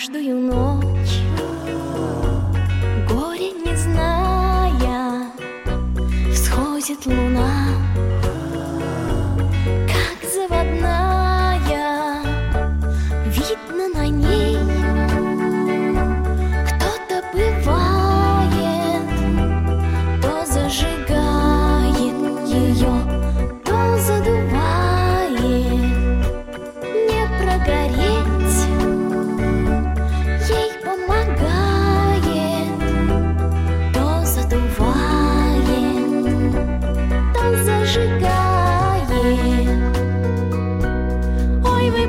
Каждую ночь, горе не зная, всходит луна, как заводная. Видно на ней кто-то бывает, то зажигает ее, то задувает. Не прогореть ей помогает, то задувает, то зажигает. Ой, вы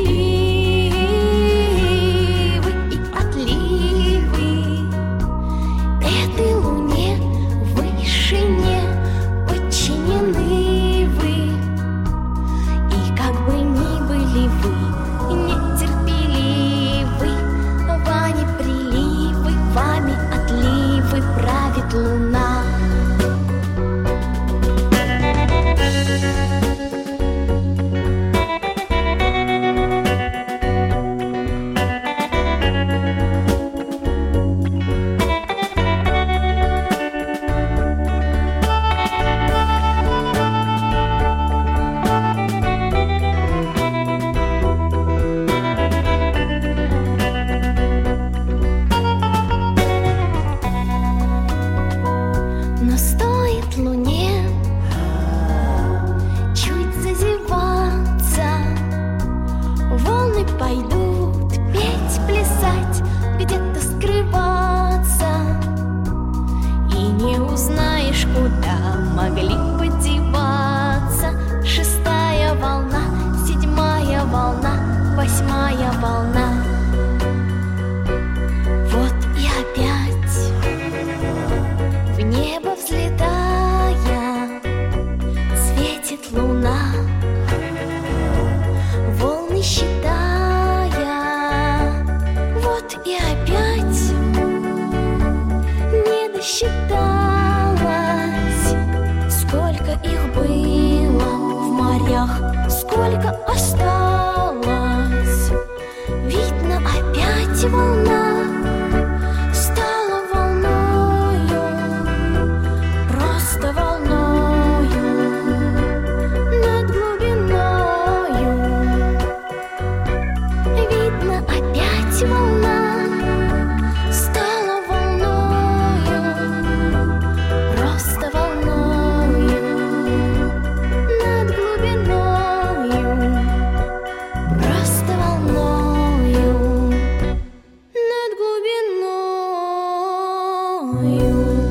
приливы и отливы, этой луне в вышине подчинены вы. И как бы ни были вы нетерпеливы, вами приливы, вами отливы, правит луна. Но стоит луне чуть зазеваться, волны пойдут петь, плясать, где-то скрываться. И не узнаешь, куда могли подеваться. 6-я волна, 7-я волна, 8-я волна. Вот и опять в небо взлетая светит луна, волны считая. Вот и опять не досчиталась, сколько их было в морях, сколько осталось. Видно, опять волна стала волною, просто волною над глубиною. Видно, опять волна стала волною, просто волною над глубиною, просто волною над глубиною.